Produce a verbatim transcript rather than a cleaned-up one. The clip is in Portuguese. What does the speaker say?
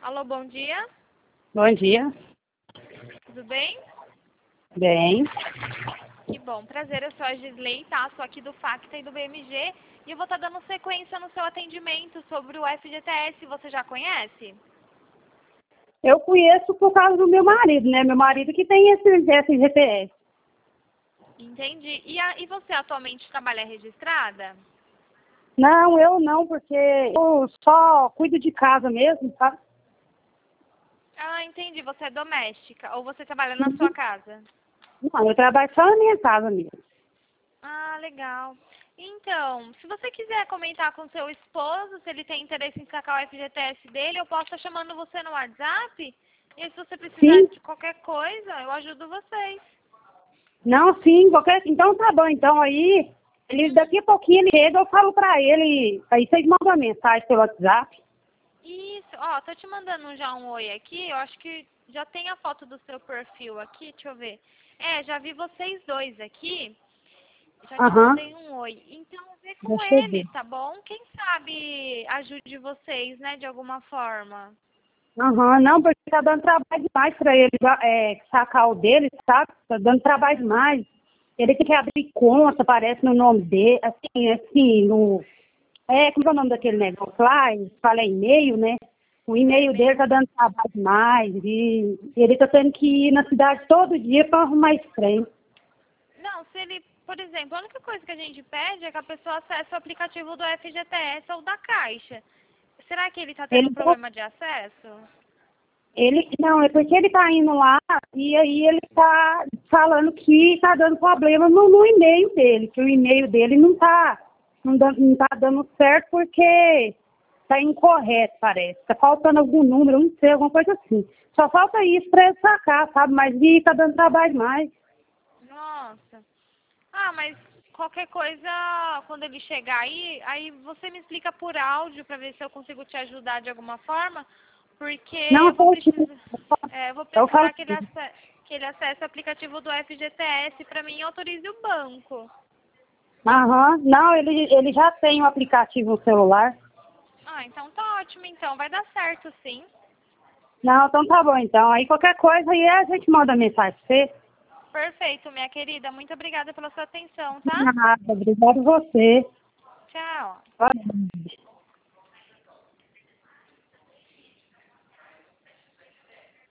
Alô, bom dia. Bom dia. Tudo bem? Bem. Que bom, prazer, eu sou a Gisley, tá? Sou aqui do Facta e do B M G e eu vou estar dando sequência no seu atendimento sobre o F G T S, você já conhece? Eu conheço por causa do meu marido, né? Meu marido que tem esse F G T S. Entendi. E, a, e você atualmente trabalha registrada? Não, eu não, porque eu só cuido de casa mesmo, sabe? Ah, entendi. Você é doméstica ou você trabalha na sua casa? Não, eu trabalho só na minha casa mesmo. Ah, legal. Então, se você quiser comentar com seu esposo, se ele tem interesse em sacar o F G T S dele, eu posso estar chamando você no WhatsApp. E aí, se você precisar Sim. de qualquer coisa, eu ajudo vocês. Não, sim, qualquer... Então tá bom, então aí, ele, daqui a pouquinho ele chega, eu falo pra ele, aí vocês mandam a mensagem pelo WhatsApp. Isso, ó, tô te mandando já um oi aqui, eu acho que já tem a foto do seu perfil aqui, deixa eu ver. É, já vi vocês dois aqui, já te Aham, mandei um oi. Então, vê com deixa eu ver. ele, tá bom? Quem sabe ajude vocês, né, de alguma forma. Aham, não, porque tá dando trabalho demais pra ele é, sacar o dele, sabe? Tá dando trabalho demais. Ele tem que abrir conta, parece no nome dele, assim, assim, no... É, como é o nome daquele negócio lá? Fala e-mail, né? O É e-mail dele mesmo. tá dando trabalho demais e ele tá tendo que ir na cidade todo dia pra arrumar esse trem. Não, se ele, por exemplo, a única coisa que a gente pede é que a pessoa acesse o aplicativo do F G T S ou da Caixa. Será que ele tá tendo Ele, problema de acesso? ele, não, é porque ele tá indo lá e aí ele tá falando que tá dando problema no, no e-mail dele, que o e-mail dele não tá, não, dá- não tá dando certo porque tá incorreto, parece. Tá faltando algum número, não sei, alguma coisa assim. Só falta isso pra ele sacar, sabe? Mas e tá dando trabalho demais. Nossa. Ah, mas qualquer coisa, quando ele chegar aí, aí você me explica por áudio pra ver se eu consigo te ajudar de alguma forma, porque Não, eu eu vou falo assim, precisar, é, eu vou eu falo precisar que ele, assim, acesse, que ele acesse o aplicativo do F G T S pra mim e autorize o banco. aham, não, ele, ele já tem o aplicativo no celular. Ah, então tá ótimo, então. Vai dar certo, sim. Não, então tá bom, então. Aí qualquer coisa aí a gente manda mensagem pra você. Perfeito, minha querida. Muito obrigada pela sua atenção, tá? Nada, obrigado você. Tchau. Boa noite.